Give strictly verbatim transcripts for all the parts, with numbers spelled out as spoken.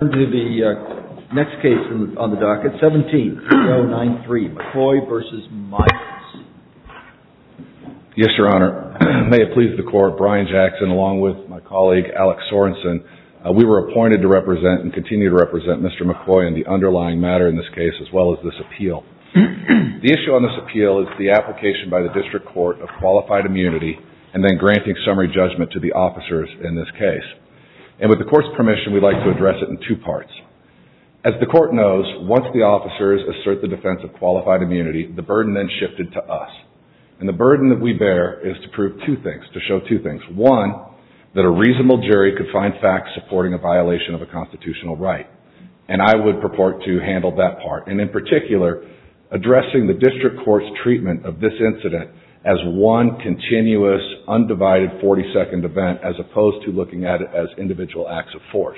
To the uh, next case in, on the docket, seventeen oh nine three, McCoy versus Myers. Yes, Your Honor. May it please the Court, Brian Jackson, along with my colleague Alex Sorensen, uh, we were appointed to represent and continue to represent Mister McCoy in the underlying matter in this case, as well as this appeal. The issue on this appeal is the application by the District Court of qualified immunity and then granting summary judgment to the officers in this case. And with the Court's permission, we'd like to address it in two parts. As the Court knows, once the officers assert the defense of qualified immunity, the burden then shifted to us. And the burden that we bear is to prove two things, to show two things. One, that a reasonable jury could find facts supporting a violation of a constitutional right. And I would purport to handle that part. And in particular, addressing the District Court's treatment of this incident as one continuous, undivided forty-second event as opposed to looking at it as individual acts of force.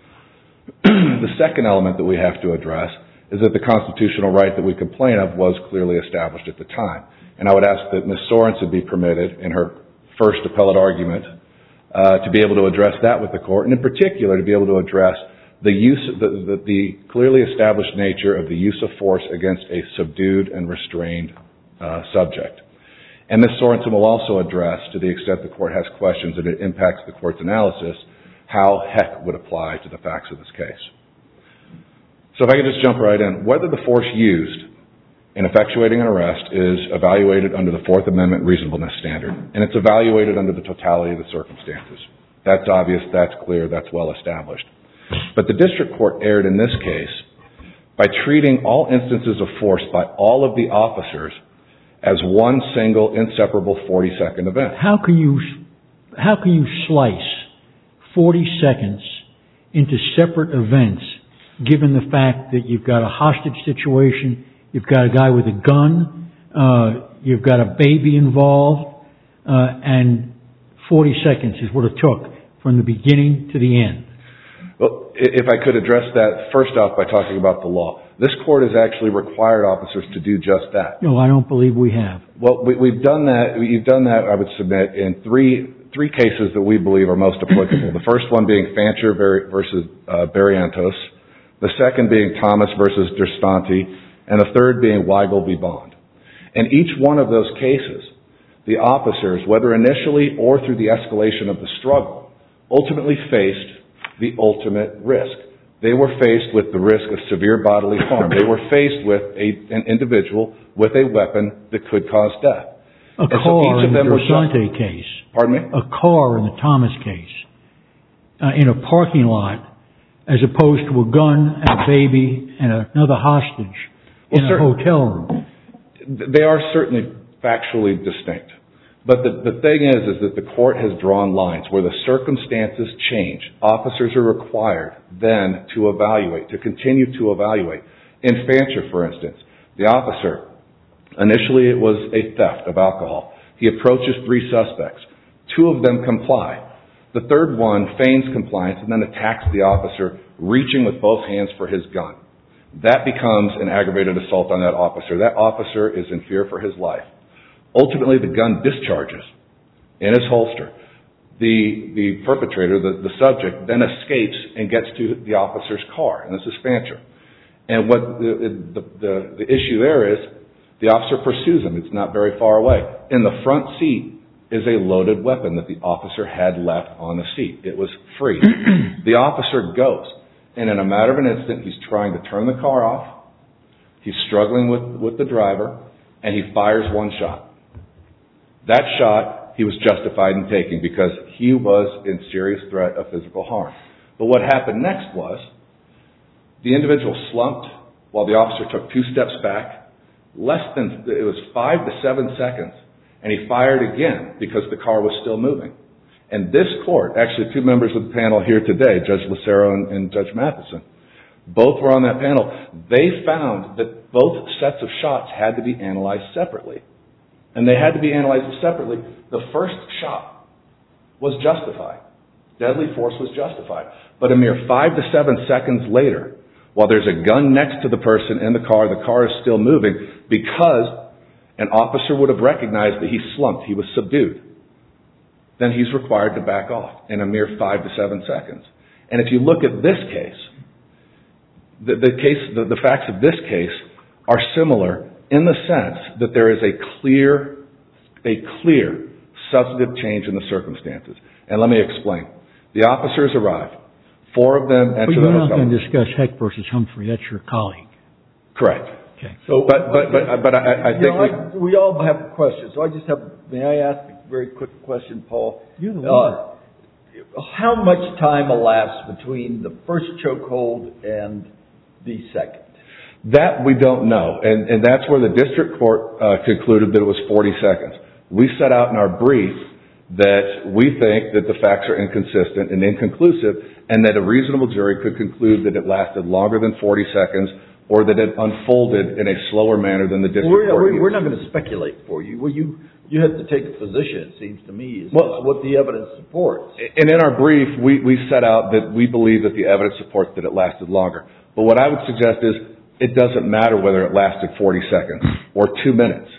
The second element that we have to address is that the constitutional right that we complain of was clearly established at the time. And I would ask that Miz Sorensen be permitted in her first appellate argument uh, to be able to address that with the Court, and in particular to be able to address the use, the, the, the clearly established nature of the use of force against a subdued and restrained uh, subject. And Miz Sorensen will also address, to the extent the Court has questions and it impacts the Court's analysis, how Heck would apply to the facts of this case. So if I could just jump right in. Whether the force used in effectuating an arrest is evaluated under the Fourth Amendment reasonableness standard, and it's evaluated under the totality of the circumstances. That's obvious, that's clear, that's well established. But the District Court erred in this case by treating all instances of force by all of the officers as one single, inseparable forty-second event. How can you, how can you slice forty seconds into separate events, given the fact that you've got a hostage situation, you've got a guy with a gun, uh, you've got a baby involved, uh, and forty seconds is what it took from the beginning to the end? Well, if I could address that first off by talking about the law. This Court has actually required officers to do just that. No, I don't believe we have. Well, we, we've done that, you've done that, I would submit, in three three cases that we believe are most applicable. The first one being Fancher versus uh, Barrientos, the second being Thomas versus Derstanti, and the third being Weigel v. Bond. In each one of those cases, the officers, whether initially or through the escalation of the struggle, ultimately faced the ultimate risk. They were faced with the risk of severe bodily harm. They were faced with a, an individual with a weapon that could cause death. A and car so each of in them the were Derstante just, case. Pardon me? A car in the Thomas case. Uh, in a parking lot, as opposed to a gun and a baby and another hostage well, in a certain, hotel room. They are certainly factually distinct. But the, the thing is, is that the Court has drawn lines where the circumstances change. Officers are required then to evaluate, to continue to evaluate. In Fancher, for instance, the officer, initially it was a theft of alcohol. He approaches three suspects. Two of them comply. The third one feigns compliance and then attacks the officer, reaching with both hands for his gun. That becomes an aggravated assault on that officer. That officer is in fear for his life. Ultimately, the gun discharges in his holster. The the perpetrator, the, the subject, then escapes and gets to the officer's car. And this is Fancher. And what the, the, the, the issue there is, the officer pursues him. It's not very far away. In the front seat is a loaded weapon that the officer had left on the seat. It was free. The officer goes. And in a matter of an instant, he's trying to turn the car off. He's struggling with, with the driver. And he fires one shot. That shot he was justified in taking because he was in serious threat of physical harm. But what happened next was the individual slumped while the officer took two steps back. Less than, it was five to seven seconds. And he fired again because the car was still moving. And this Court, actually two members of the panel here today, Judge Lucero and, and Judge Matheson, both were on that panel. They found that both sets of shots had to be analyzed separately. And they had to be analyzed separately. The first shot was justified. Deadly force was justified. But a mere five to seven seconds later, while there's a gun next to the person in the car, the car is still moving because an officer would have recognized that he slumped, he was subdued. Then he's required to back off in a mere five to seven seconds. And if you look at this case, The, the case, the, the facts of this case are similar in the sense that there is a clear, a clear substantive change in the circumstances. And let me explain. The officers arrive. Four of them enter the hotel. But you're not going to discuss Heck versus Humphrey. That's your colleague. Correct. Okay. So, but but but but I, I think know, I, we all have questions. So I just have. May I ask a very quick question, Paul? You're the uh, How much time elapsed between the first chokehold and the second? That we don't know, and and that's where the district court uh, concluded that it was forty seconds. We set out in our brief that we think that the facts are inconsistent and inconclusive, and that a reasonable jury could conclude that it lasted longer than forty seconds, or that it unfolded in a slower manner than the district we're, court. We're, we're not going to speculate for you. Well, you you have to take a position. It seems to me is well, what the evidence supports. And in our brief, we we set out that we believe that the evidence supports that it lasted longer. But what I would suggest is it doesn't matter whether it lasted forty seconds or two minutes.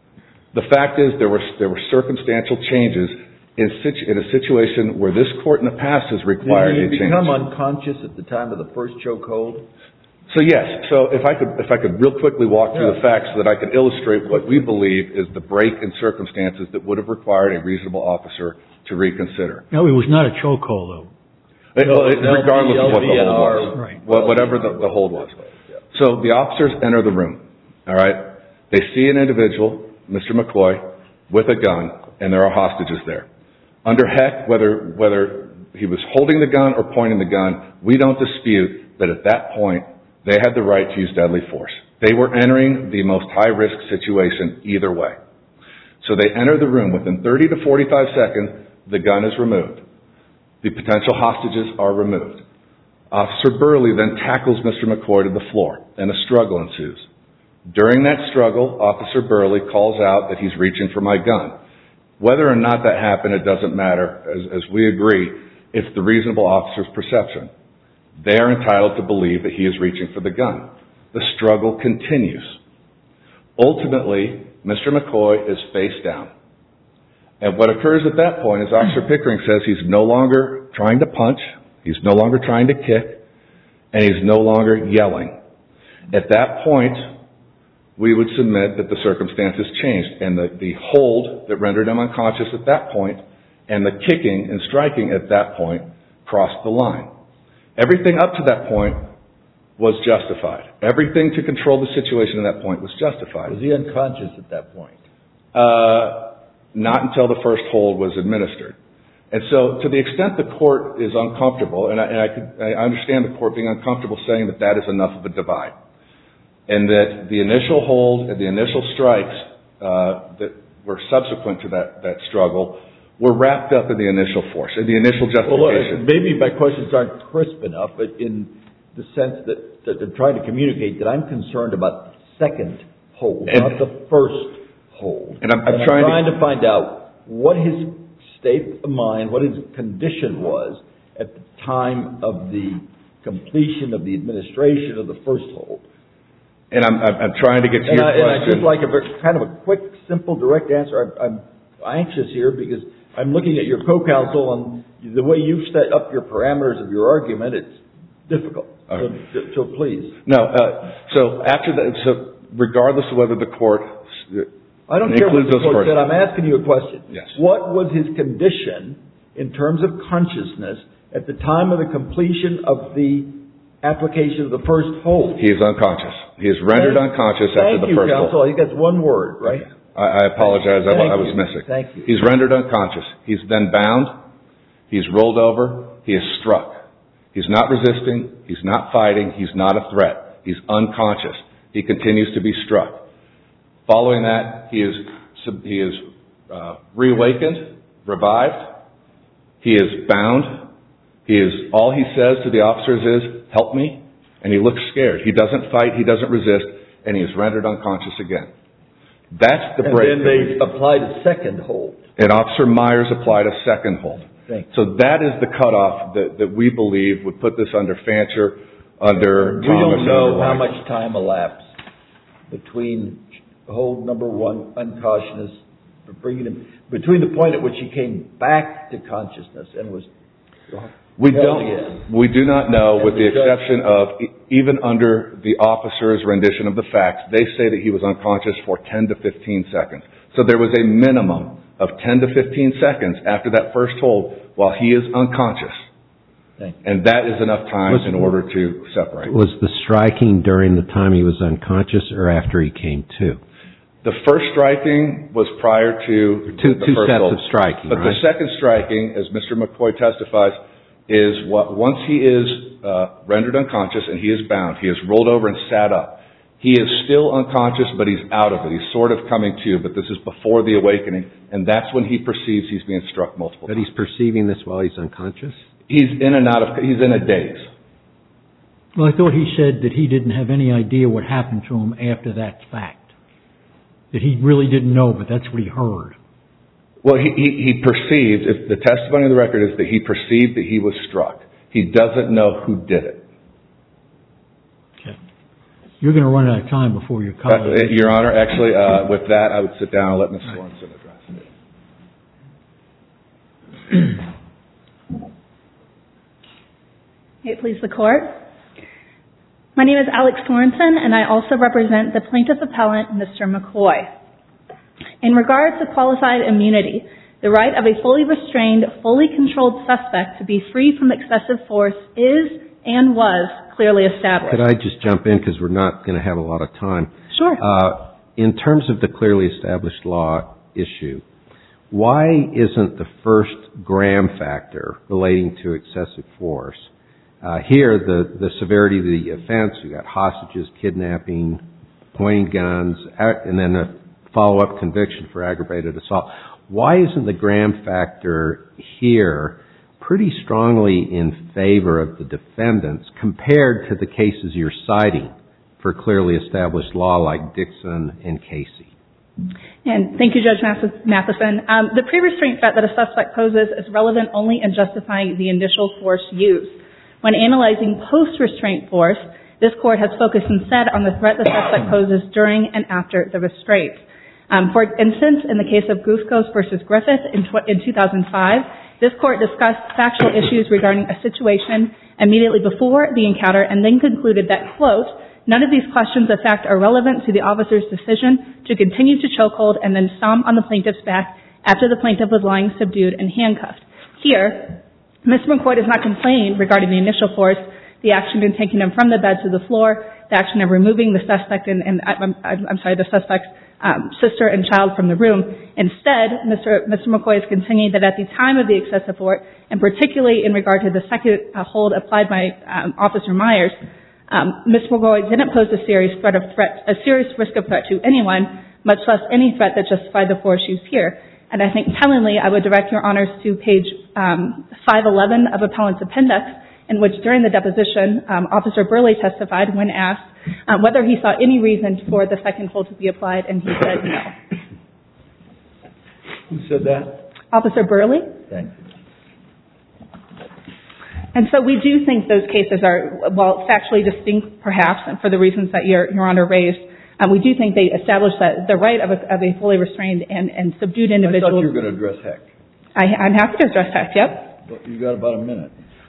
The fact is there were there were circumstantial changes in, situ, in a situation where this court in the past has required a Did he change. become unconscious at the time of the first chokehold? So yes. So if I could if I could real quickly walk through Yeah. the facts so that I could illustrate what we believe is the break in circumstances that would have required a reasonable officer to reconsider. No, it was not a chokehold, though. It- well, it- regardless of what the hold was, Right. Wha- whatever the, the hold was. So the officers enter the room. All right. They see an individual, Mister McCoy, with a gun, and there are hostages there. Under Heck, whether whether he was holding the gun or pointing the gun, we don't dispute that at that point they had the right to use deadly force. They were entering the most high-risk situation either way. So they enter the room. Within thirty to forty-five seconds, the gun is removed. The potential hostages are removed. Officer Burley then tackles Mister McCoy to the floor, and a struggle ensues. During that struggle, Officer Burley calls out that he's reaching for my gun. Whether or not that happened, it doesn't matter, as, as we agree, it's the reasonable officer's perception. They are entitled to believe that he is reaching for the gun. The struggle continues. Ultimately, Mister McCoy is face down. And what occurs at that point is Officer Pickering says he's no longer trying to punch, he's no longer trying to kick, and he's no longer yelling. At that point, we would submit that the circumstances changed, and the, the hold that rendered him unconscious at that point and the kicking and striking at that point crossed the line. Everything up to that point was justified. Everything to control the situation at that point was justified. Was he unconscious at that point? Uh, not until the first hold was administered. And so, to the extent the court is uncomfortable, and I, and I, could, I understand the court being uncomfortable saying that that is enough of a divide, and that the initial hold and the initial strikes uh, that were subsequent to that, that struggle were wrapped up in the initial force, in the initial justification. Well, maybe my questions aren't crisp enough, but in the sense that, that they're trying to communicate that I'm concerned about the second hold, and, not the first hold. And I'm, I'm, and trying, I'm trying to, to find out what his state of mind, what his condition was at the time of the completion of the administration of the first hold. And I'm, I'm, I'm trying to get to and your I, question. And I just like a very, kind of a quick, simple, direct answer. I'm, I'm anxious here because I'm looking at your co-counsel, and the way you've set up your parameters of your argument, it's difficult. Okay. So, so please. No. Uh, so after that, so regardless of whether the court I don't care what the court said. I'm asking you a question. Yes. What was his condition in terms of consciousness at the time of the completion of the application of the first hold? He is unconscious. He is rendered Thank, unconscious thank after the you, first counsel. hold. I think that's one word, right? Okay. I, I apologize. I, I was you. missing. Thank you. He's rendered unconscious. He's then bound. He's rolled over. He is struck. He's not resisting. He's not fighting. He's not a threat. He's unconscious. He continues to be struck. Following that, he is he is uh, reawakened, revived. He is bound. He is all he says to the officers is, "Help me," and he looks scared. He doesn't fight. He doesn't resist, and he is rendered unconscious again. That's the and break. And then they applied a second hold. And Officer Myers applied a second hold. Thanks. So that is the cutoff that, that we believe would put this under Fancher, under We Thomas. don't know and how White. much time elapsed between hold number one, unconsciousness, bringing him between the point at which he came back to consciousness and was We don't. We do not know, with the exception of even under the officer's rendition of the facts, they say that he was unconscious for ten to fifteen seconds. So there was a minimum of ten to fifteen seconds after that first hold while he is unconscious. And that is enough time was, in order to separate. Was the striking during the time he was unconscious or after he came to? The first striking was prior to two, the two first sets hold. of striking, But right? the second striking, as Mister McCoy testifies, is what once he is uh, rendered unconscious and he is bound, he is rolled over and sat up. He is still unconscious, but he's out of it. He's sort of coming to, but this is before the awakening, and that's when he perceives he's being struck multiple but times. But he's perceiving this while he's unconscious? He's in and out of, he's in a daze. Well, I thought he said that he didn't have any idea what happened to him after that fact. That he really didn't know, but that's what he heard. Well, he, he, he perceived, if the testimony of the record is that he perceived that he was struck. He doesn't know who did it. Okay. You're going to run out of time before your colleague. Uh, Your Honor, actually, uh, with that, I would sit down and let Miz Sorensen address it. May it please the Court. My name is Alex Sorensen, and I also represent the plaintiff appellant, Mister McCoy. In regards to qualified immunity, the right of a fully restrained, fully controlled suspect to be free from excessive force is and was clearly established. Could I just jump in because we're not going to have a lot of time? Sure. Uh, in terms of the clearly established law issue, why isn't the first Graham factor relating to excessive force? Uh, here, the, the severity of the offense, you got hostages, kidnapping, pointing guns, and then a follow-up conviction for aggravated assault. Why isn't the Graham factor here pretty strongly in favor of the defendants compared to the cases you're citing for clearly established law like Dixon and Casey? And thank you, Judge Matheson. Um, the pre-restraint threat that a suspect poses is relevant only in justifying the initial force used. When analyzing post-restraint force, this Court has focused instead on the threat the suspect poses during and after the restraint. Um, for instance, in the case of Guskos versus Griffith in, tw- in two thousand five, this Court discussed factual issues regarding a situation immediately before the encounter and then concluded that, quote, none of these questions of fact are relevant to the officer's decision to continue to chokehold and then stomp on the plaintiff's back after the plaintiff was lying subdued and handcuffed. Here, Mister McCoy does not complain regarding the initial force, the action in taking him from the bed to the floor, the action of removing the suspect and, and I'm, I'm sorry, the suspect's um, sister and child from the room. Instead, Mister Mister McCoy is continuing that at the time of the excessive force, and particularly in regard to the second uh, hold applied by um, Officer Myers, um, Mister McCoy didn't pose a serious threat of threat, a serious risk of threat to anyone, much less any threat that justified the force used here. And I think tellingly, I would direct your honors to page um, five eleven of Appellant's Appendix, in which during the deposition, um, Officer Burley testified when asked uh, whether he saw any reason for the second hold to be applied, and he said no. Who said that? Officer Burley. Thank you. And so we do think those cases are, well, factually distinct, perhaps, and for the reasons that your, your honor raised. Um, we do think they establish that the right of a, of a fully restrained and, and subdued individual. I thought you were going to address Heck. I, I'm happy to address Heck, yep. Well, you got about a minute.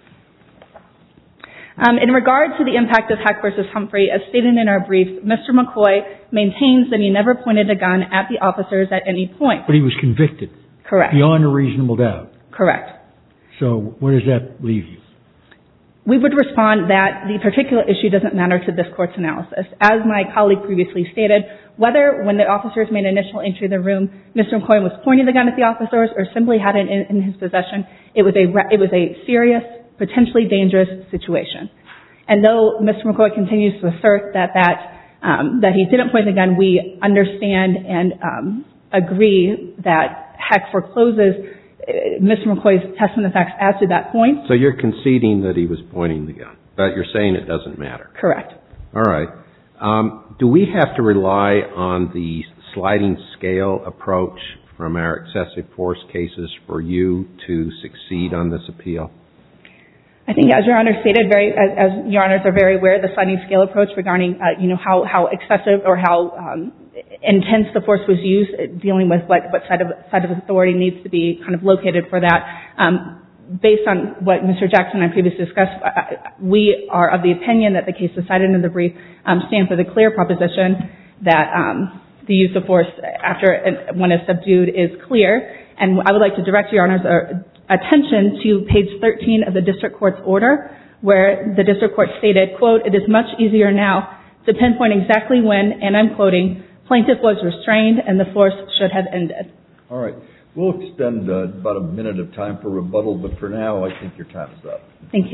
Um, in regard to the impact of Heck versus Humphrey, as stated in our brief, Mister McCoy maintains that he never pointed a gun at the officers at any point. But he was convicted. Correct. Beyond a reasonable doubt. Correct. So where does that leave you? We would respond that the particular issue doesn't matter to this Court's analysis. As my colleague previously stated, whether when the officers made initial entry of the room, Mister McCoy was pointing the gun at the officers or simply had it in, in his possession, it was a it was a serious, potentially dangerous situation. And though Mister McCoy continues to assert that that um, that he didn't point the gun, we understand and um, agree that Heck forecloses Mister McCoy's testament of facts as to that point. So you're conceding that he was pointing the gun, but you're saying it doesn't matter. Correct. All right. Um, do we have to rely on the sliding scale approach from our excessive force cases for you to succeed on this appeal? I think, as Your Honor stated, very as, as Your Honors are very aware, the sliding scale approach regarding, uh, you know, how, how excessive or how um, intense the force was used, dealing with what, what side of side of authority needs to be kind of located for that. Um, based on what Mister Jackson and I previously discussed, we are of the opinion that the cases cited in the brief um, stand for the clear proposition that um, the use of force after when it's subdued is clear. And I would like to direct Your Honor's attention to page thirteen of the district court's order, where the district court stated, quote, "It is much easier now to pinpoint exactly when," and I'm quoting, "plaintiff was restrained and the force should have ended." All right. We'll extend uh, about a minute of time for rebuttal, but for now, I think your time is up. Thank you.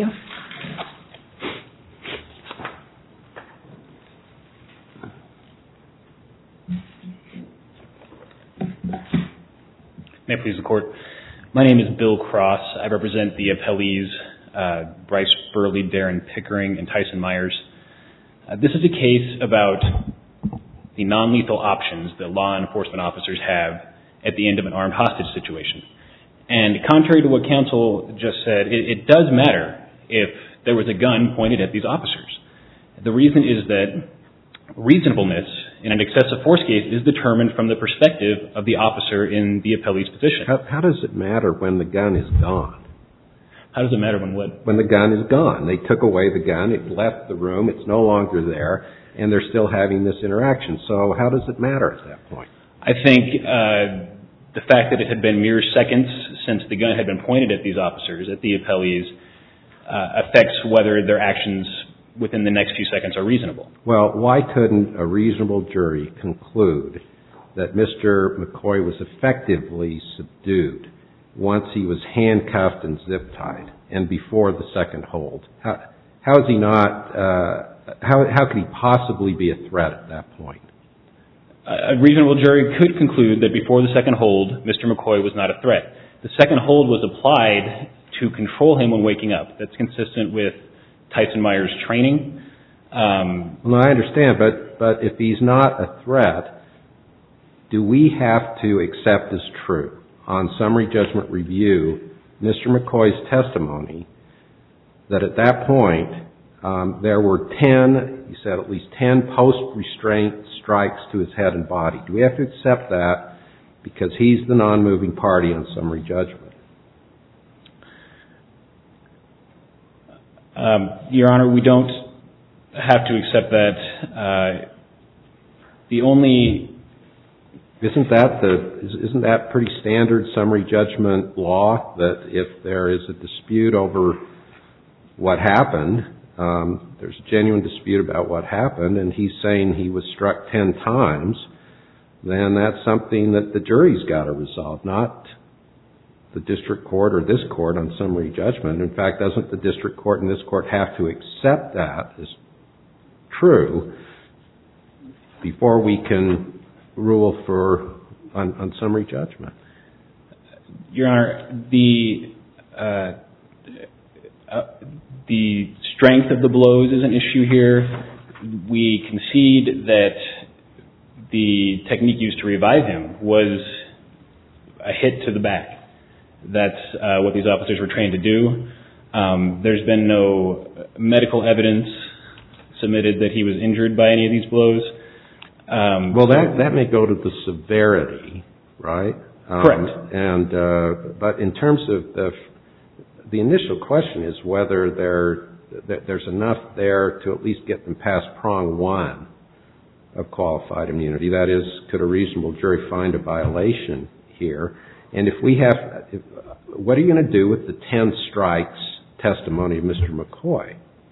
May it please the Court. My name is Bill Cross. I represent the appellees uh, Bryce Burley, Darren Pickering, and Tyson Myers. Uh, this is a case about the non-lethal options that law enforcement officers have at the end of an armed hostage situation. And contrary to what counsel just said, it, it does matter if there was a gun pointed at these officers. The reason is that reasonableness in an excessive force case is determined from the perspective of the officer in the appellee's position. How, how does it matter when the gun is gone? How does it matter when what? When the gun is gone. They took away the gun, it left the room, it's no longer there, and they're still having this interaction. So how does it matter at that point? I think uh, the fact that it had been mere seconds since the gun had been pointed at these officers, at the appellees, uh, affects whether their actions within the next few seconds are reasonable. Well, why couldn't a reasonable jury conclude that Mister McCoy was effectively subdued once he was handcuffed and zip-tied and before the second hold? How, how is he not, uh, how, how could he possibly be a threat at that point? A reasonable jury could conclude that before the second hold, Mister McCoy was not a threat. The second hold was applied to control him when waking up. That's consistent with Tyson Myers' training. Um, well, I understand, but, but if he's not a threat, do we have to accept as true on summary judgment review Mister McCoy's testimony that at that point um, there were ten, he said at least ten post-restraint strikes to his head and body? Do we have to accept that because he's the non-moving party on summary judgment? Um, Your Honor, we don't have to accept that. Uh, the only... Isn't that the, isn't that pretty standard summary judgment law, that if there is a dispute over what happened, um, there's a genuine dispute about what happened, and he's saying he was struck ten times, then that's something that the jury's got to resolve, not the district court or this court on summary judgment. In fact, doesn't the district court and this court have to accept that as true before we can rule for on, on summary judgment? Your Honor, the uh, uh, the strength of the blows is an issue here. We concede that the technique used to revive him was a hit to the back. That's uh, what these officers were trained to do. Um, there's been no medical evidence submitted that he was injured by any of these blows. Um, well, that that may go to the severity, right? Um, correct. And uh, but in terms of the the initial question is whether there that there's enough there to at least get them past prong one of qualified immunity. That is, could a reasonable jury find a violation here? And if we have, if, what are you going to do with the ten strikes testimony of Mister McCoy?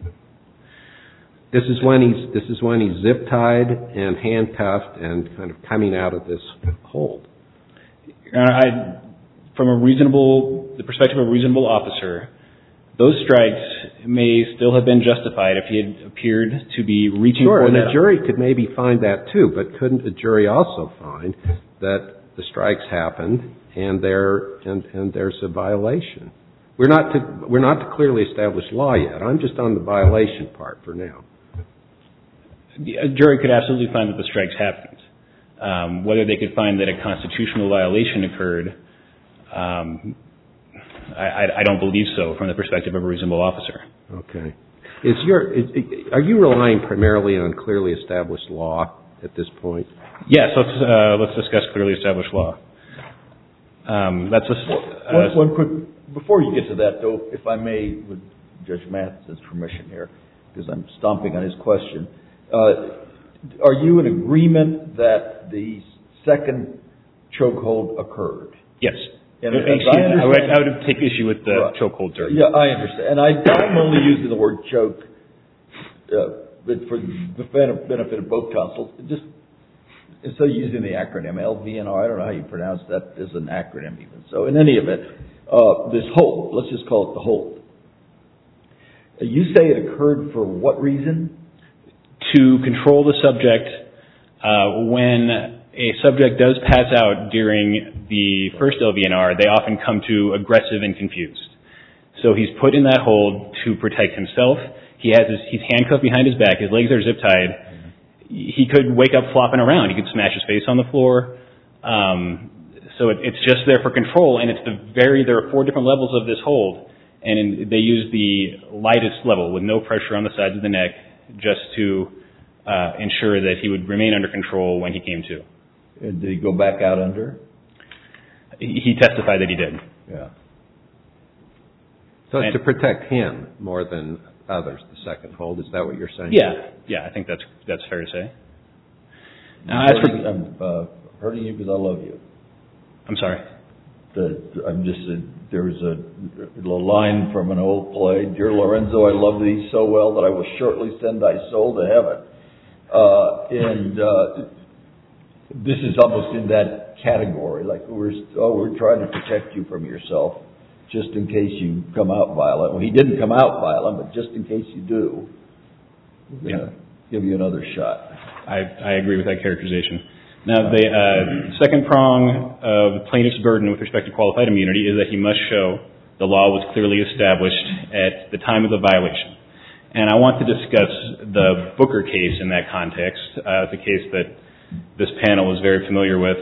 This is when he's this is when he's zip tied and handcuffed and kind of coming out of this hold. Uh, I, from a reasonable, the perspective of a reasonable officer, those strikes may still have been justified if he had appeared to be reaching sure, for and that. a jury could maybe find that too, but couldn't a jury also find that the strikes happened and there and, and there's a violation? We're not to we're not to clearly establish law yet. I'm just on the violation part for now. A jury could absolutely find that the strikes happened. Um, whether they could find that a constitutional violation occurred, um, I, I don't believe so from the perspective of a reasonable officer. Okay. Is your is, are you relying primarily on clearly established law at this point? Yes. Let's uh, let's discuss clearly established law. Um, that's a, uh, one, one quick before you get to that, though, if I may, with Judge Matheson's permission here, because I'm stomping on his question, uh, are you in agreement that the second chokehold occurred? Yes. And I, I, would, I would take issue with the right. chokehold term. Yeah, I understand. And I, I'm only using the word choke uh, but for the benefit of both counsels. Just instead of using the acronym L V N R, I don't know how you pronounce that as an acronym even. So in any event, uh, this hold, let's just call it the hold. Uh, you say it occurred for what reason? To control the subject uh, when a subject does pass out during the first L V N R, they often come to aggressive and confused. So he's put in that hold to protect himself. He has his, he's handcuffed behind his back. His legs are zip tied. Mm-hmm. He could wake up flopping around. He could smash his face on the floor. Um, so it, it's just there for control, and it's the very. There are four different levels of this hold, and in, they use the lightest level with no pressure on the sides of the neck, just to uh, ensure that he would remain under control when he came to. And did he go back out under? He testified that he did. Yeah. So it's to protect him more than others, the second hold. Is that what you're saying? Yeah. Yeah, I think that's that's fair to say. Now, I'm, as for, hurting, I'm uh, hurting you because I love you. I'm sorry. The, I'm just, uh, there's a, a line from an old play, Dear Lorenzo, I love thee so well that I will shortly send thy soul to heaven. Uh, and uh, this is almost in that category, like we're, oh, we're trying to protect you from yourself, just in case you come out violent. Well, he didn't come out violent, but just in case you do, we're going to yeah. give you another shot. I, I agree with that characterization. Now, the uh, second prong of the plaintiff's burden with respect to qualified immunity is that he must show the law was clearly established at the time of the violation. And I want to discuss the Booker case in that context. Uh, it's a case that this panel is very familiar with.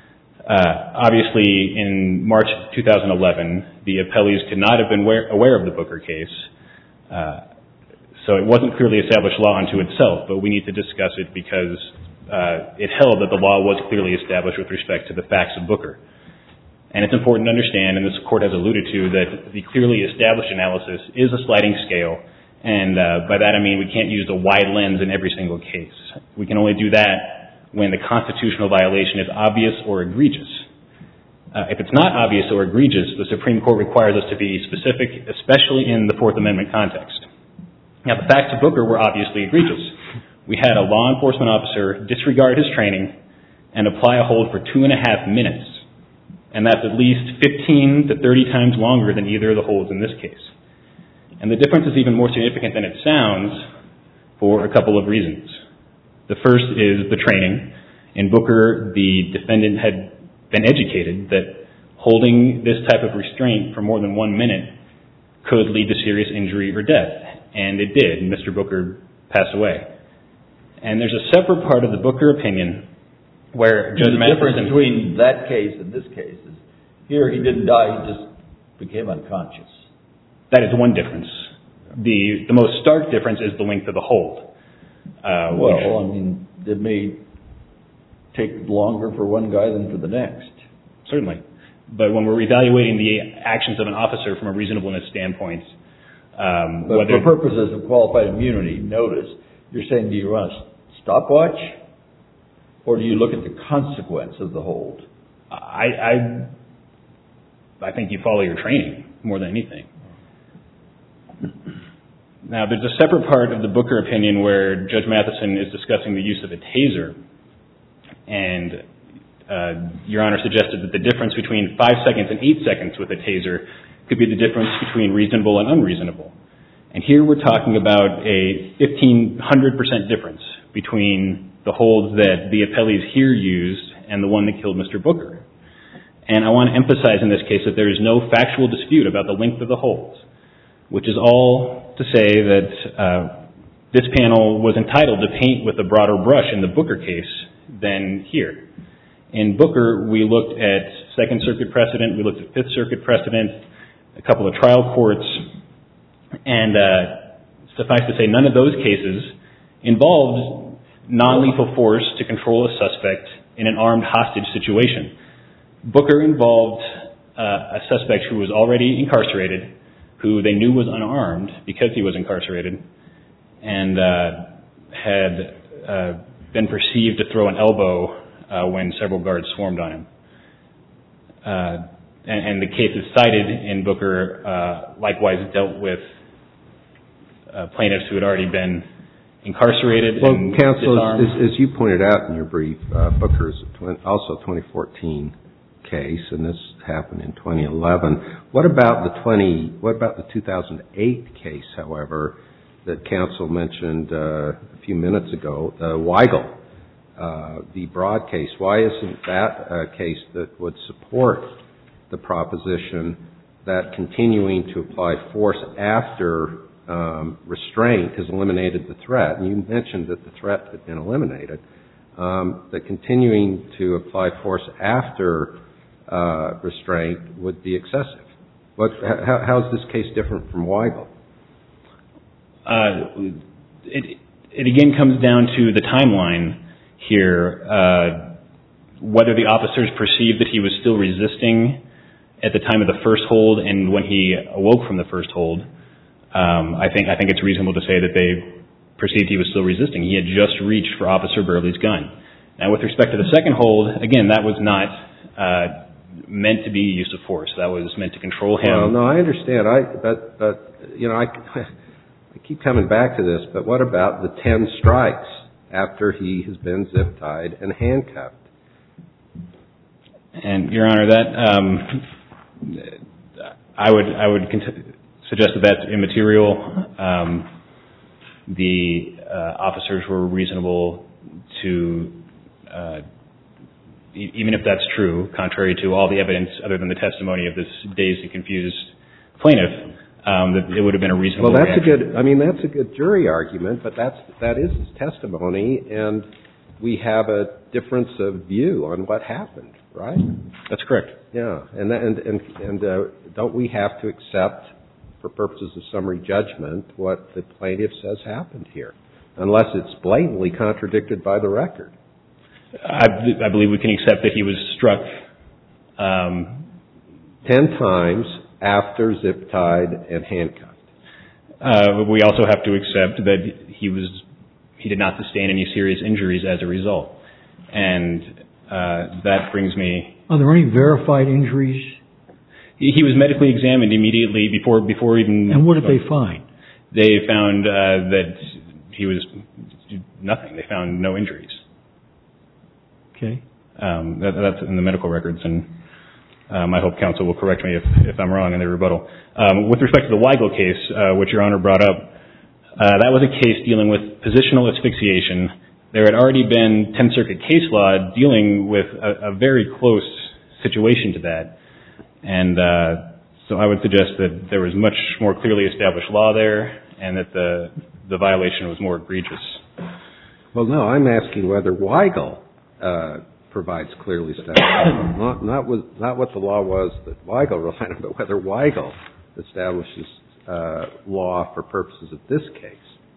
Uh, obviously, in March two thousand eleven, the appellees could not have been aware, aware of the Booker case. Uh, so it wasn't clearly established law unto itself, but we need to discuss it because uh, it held that the law was clearly established with respect to the facts of Booker. And it's important to understand, and this court has alluded to, that the clearly established analysis is a sliding scale. And uh, by that I mean we can't use a wide lens in every single case. We can only do that when the constitutional violation is obvious or egregious. Uh, if it's not obvious or egregious, the Supreme Court requires us to be specific, especially in the Fourth Amendment context. Now, the facts of Booker were obviously egregious. We had a law enforcement officer disregard his training and apply a hold for two and a half minutes. And that's at least fifteen to thirty times longer than either of the holds in this case. And the difference is even more significant than it sounds for a couple of reasons. The first is the training. In Booker, the defendant had been educated that holding this type of restraint for more than one minute could lead to serious injury or death. And it did. Mister Booker passed away. And there's a separate part of the Booker opinion where Judge Matheson... The difference between that case and this case is here he didn't die, he just became unconscious. That is one difference. The the most stark difference is the length of the hold. Uh, well, which, I mean, it may take longer for one guy than for the next. Certainly. But when we're evaluating the actions of an officer from a reasonableness standpoint... Um, but for purposes of qualified immunity, notice, you're saying do you run a stopwatch or do you look at the consequence of the hold? I, I, I think you follow your training more than anything. Now, there's a separate part of the Booker opinion where Judge Matheson is discussing the use of a taser. And uh, Your Honor suggested that the difference between five seconds and eight seconds with a taser could be the difference between reasonable and unreasonable. And here we're talking about a fifteen hundred percent difference between the holds that the appellees here used and the one that killed Mister Booker. And I want to emphasize in this case that there is no factual dispute about the length of the holds, which is all to say that uh, this panel was entitled to paint with a broader brush in the Booker case than here. In Booker, we looked at Second Circuit precedent, we looked at Fifth Circuit precedent, a couple of trial courts, and uh, suffice to say, none of those cases involved non-lethal force to control a suspect in an armed hostage situation. Booker involved uh, a suspect who was already incarcerated, who they knew was unarmed because he was incarcerated, and uh, had uh, been perceived to throw an elbow uh, when several guards swarmed on him. Uh, and, and the cases cited in Booker uh, likewise dealt with uh, plaintiffs who had already been incarcerated well, and counsel, disarmed. As, as you pointed out in your brief, uh, Booker is also a twenty fourteen case, and this happened in twenty eleven. What about the twenty? What about the two thousand eight case, however, that counsel mentioned uh, a few minutes ago, the Weigel, uh, the Broad case? Why isn't that a case that would support the proposition that continuing to apply force after um, restraint has eliminated the threat? And you mentioned that the threat had been eliminated. Um, that continuing to apply force after uh, restraint would be excessive. What, how, how is this case different from Weigel? Uh, it, it again comes down to the timeline here, uh, whether the officers perceived that he was still resisting at the time of the first hold and when he awoke from the first hold. Um, I think I think it's reasonable to say that they perceived he was still resisting. He had just reached for Officer Burley's gun. Now, with respect to the second hold, again, that was not uh, meant to be use of force. That was meant to control him. Well, no, I understand. I but but you know I. I keep coming back to this, but what about the ten strikes after he has been zip-tied and handcuffed? And, Your Honor, that um, I would I would cont- suggest that that's immaterial. Um, the uh, officers were reasonable to, uh, e- even if that's true, contrary to all the evidence other than the testimony of this dazed and confused plaintiff. Um, that it would have been a reasonable Well, that's reaction. a good, I mean, that's a good jury argument, but that's, that is his testimony, and we have a difference of view on what happened, right? That's correct. Yeah, and, and, and, and uh, don't we have to accept, for purposes of summary judgment, what the plaintiff says happened here, unless it's blatantly contradicted by the record? I, I believe we can accept that he was struck um, ten times after zip-tied and handcuffed. Uh, we also have to accept that he was he did not sustain any serious injuries as a result, and uh, that brings me. Are there any verified injuries? He, he was medically examined immediately before before even. And what did they find? They found uh, that he was nothing. They found no injuries. Okay. Um, that, that's in the medical records, and um, I hope counsel will correct me if, if I'm wrong in the rebuttal. Um, with respect to the Weigel case, uh, which Your Honor brought up, uh, that was a case dealing with positional asphyxiation. There had already been Tenth Circuit case law dealing with a, a very close situation to that, and uh, so I would suggest that there was much more clearly established law there, and that the the violation was more egregious. Well, no, I'm asking whether Weigel uh, provides clearly established law. Not, not, with, not what the law was that Weigel relied on, but whether Weigel establishes uh, law for purposes of this case.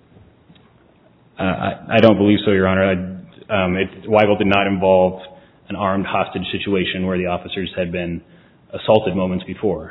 Uh, I, I don't believe so, Your Honor. I, um, it, Weigel did not involve an armed hostage situation where the officers had been assaulted moments before.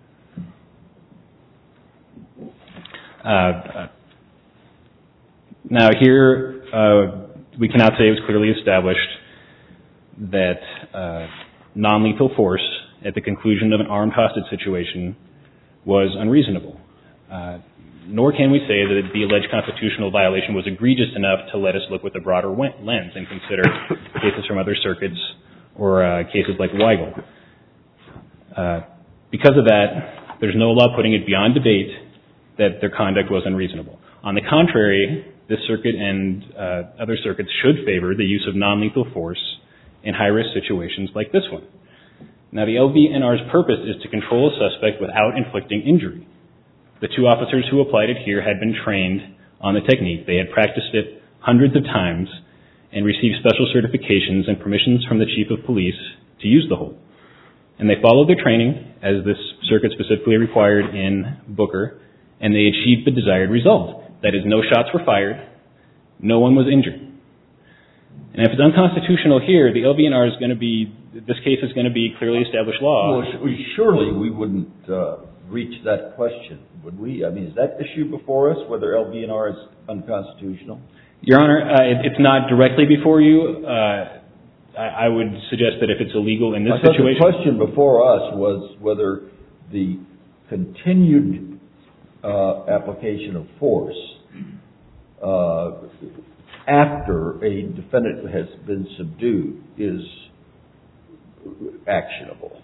Uh, now here, uh, we cannot say it was clearly established that uh, non-lethal force at the conclusion of an armed hostage situation was unreasonable. Uh, nor can we say that the alleged constitutional violation was egregious enough to let us look with a broader lens and consider cases from other circuits or uh, cases like Weigel. Uh, because of that, there's no law putting it beyond debate that their conduct was unreasonable. On the contrary, this circuit and uh, other circuits should favor the use of non-lethal force in high-risk situations like this one. Now, the L V N R's purpose is to control a suspect without inflicting injury. The two officers who applied it here had been trained on the technique. They had practiced it hundreds of times and received special certifications and permissions from the chief of police to use the hold. And they followed their training, as this circuit specifically required in Booker, and they achieved the desired result. That is, no shots were fired, no one was injured. And if it's unconstitutional here, the L V N R is going to be this case is going to be clearly established law. Well, surely we wouldn't uh, reach that question, would we? I mean, is that issue before us, whether L B N R is unconstitutional? Your Honor, uh, it, it's not directly before you. Uh, I, I would suggest that if it's illegal in this I thought situation... the question before us was whether the continued uh, application of force uh, after a defendant has been subdued is actionable.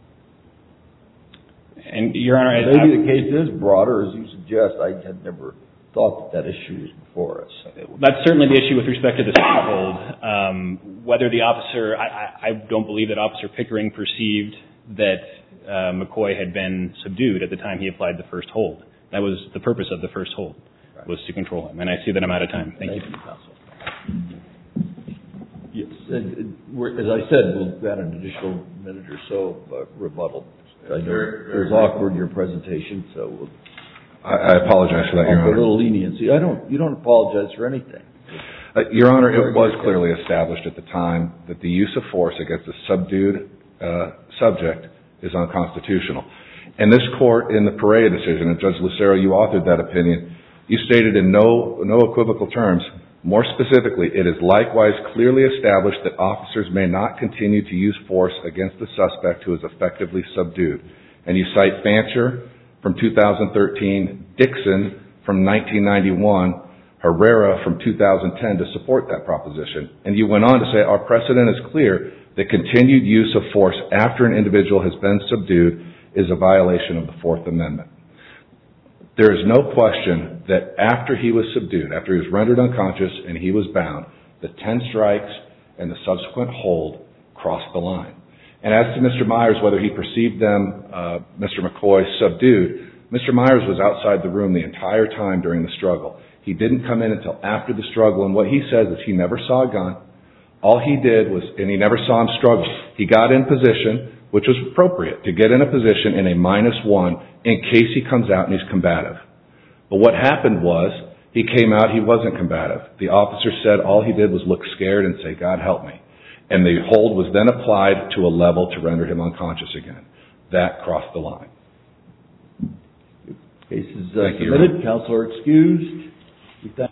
And, Your Honor, I, maybe I, the case is broader, as you suggest. I had never thought that that issue was before us. That's certainly the issue with respect to the second hold. Um, whether the officer, I, I, I don't believe that Officer Pickering perceived that uh, McCoy had been subdued at the time he applied the first hold. That was the purpose of the first hold, right, was to control him. And I see that I'm out of time. Thank, Thank you. you, Counsel. Yes, as I said, we'll add an additional minute or so of uh, rebuttal. I know it was awkward, your presentation, so we'll I, I apologize for that, Your Honor. A little leniency. I don't. You don't apologize for anything. Uh, Your Honor, it was clearly established at the time that the use of force against a subdued uh, subject is unconstitutional. And this court, in the Perea decision, and Judge Lucero, you authored that opinion, you stated in no no equivocal terms, more specifically, it is likewise clearly established that officers may not continue to use force against the suspect who is effectively subdued. And you cite Fancher from two thousand thirteen, Dixon from nineteen ninety-one, Herrera from two thousand ten to support that proposition. And you went on to say, our precedent is clear that continued use of force after an individual has been subdued is a violation of the Fourth Amendment. There is no question that after he was subdued, after he was rendered unconscious and he was bound, the ten strikes and the subsequent hold crossed the line. And as to Mister Myers, whether he perceived them, uh, Mister McCoy, subdued, Mister Myers was outside the room the entire time during the struggle. He didn't come in until after the struggle, and what he says is he never saw a gun. All he did was, and he never saw him struggle. He got in position, which was appropriate, to get in a position in a minus one in case he comes out and he's combative. But what happened was, he came out, he wasn't combative. The officer said all he did was look scared and say, God help me. And the hold was then applied to a level to render him unconscious again. That crossed the line. Case is uh, submitted. Counselor excused.